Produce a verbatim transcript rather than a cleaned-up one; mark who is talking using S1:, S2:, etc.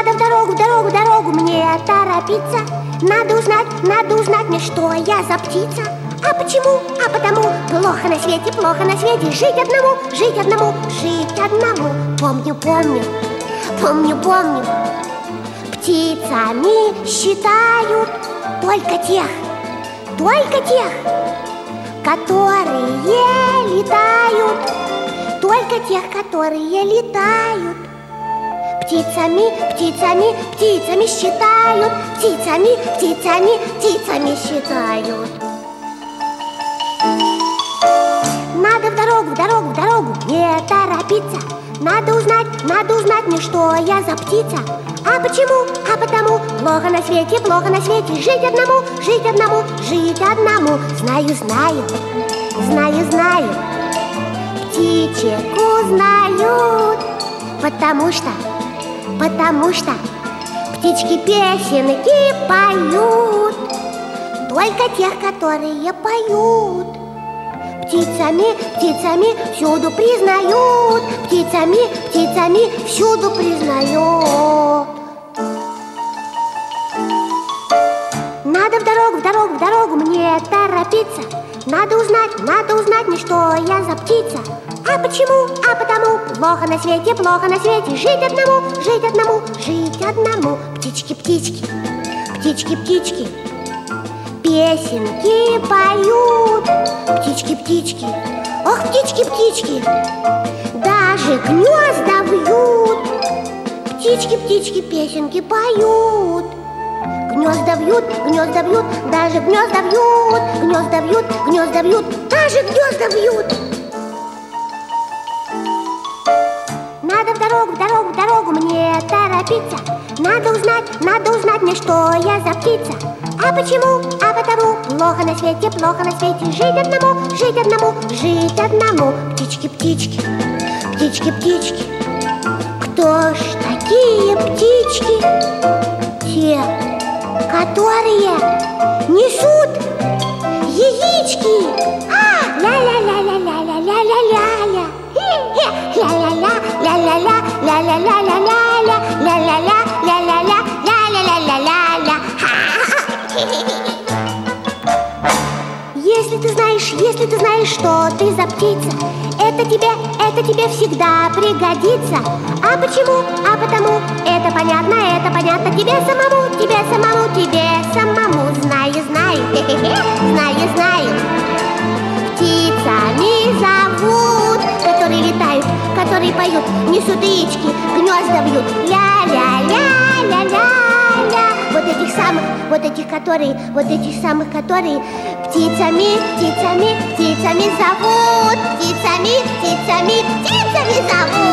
S1: Надо в дорогу, в дорогу, в дорогу мне торопиться. Надо узнать, надо узнать мне, что я за птица. А почему? А потому плохо на свете, плохо на свете жить одному, жить одному, жить одному. Помню, помню, помню, помню. Птицами считают только тех, только тех, которые летают, только тех, которые летают. Птицами, птицами, птицами считают, птицами, птицами, птицами считают. Надо в дорогу, в дорогу, в дорогу не торопиться. Надо узнать, надо узнать мне, что я за птица. А почему? А потому плохо на свете, плохо на свете жить одному, жить одному, жить одному. Знаю, знаю, знаю, знаю. Птичек узнают, потому что, потому что птички песенки поют, только тех, которые поют. Птицами, птицами всюду признают, птицами, птицами всюду признают. Надо в дорогу, в дорогу, в дорогу мне торопиться. Надо узнать, надо узнать мне, что я за птица. А почему? А потому плохо на свете, плохо на свете жить одному, жить одному, жить одному. Птички, птички, птички, птички песенки поют. Птички, птички, ох, птички, птички, даже гнезда вьют. Птички, птички песенки поют. Гнезда вьют, гнезда вьют, даже гнезда вьют. Гнезда вьют, гнезда вьют, даже гнезда вьют. Надо в дорогу, в дорогу, в дорогу мне торопиться. Надо узнать, надо узнать мне, что я за птица. А почему? А потому плохо на свете, плохо на свете жить одному, жить одному, жить одному. Птички, птички, птички, птички, кто ж такие птички? Те, которые несут яички. А, ля-ля-ля-ля-ля-ля-ля-ля-ля-ля. Ля-ля-ля, ля-ля-ля, ля-ля-ля-ля-ля-ля, ля-ля-ля, ля-ля-ля, ля-ля-ля-ля-ля-ля. Если ты знаешь, если ты знаешь, что ты за птица, это тебе, это тебе всегда пригодится. А почему? А потому это понятно, это понятно тебе самому, тебе самому, тебе самому. Знаю, знаю, знаю, знаю. Птицами зовут, которые летают, которые поют, несут яички, гнезда вьют. Ля-ля-ля-ля-ля-ля. Вот этих самых, вот этих, которые, вот этих самых, которые птицами, птицами, птицами зовут. Птицами, птицами, птицами зовут.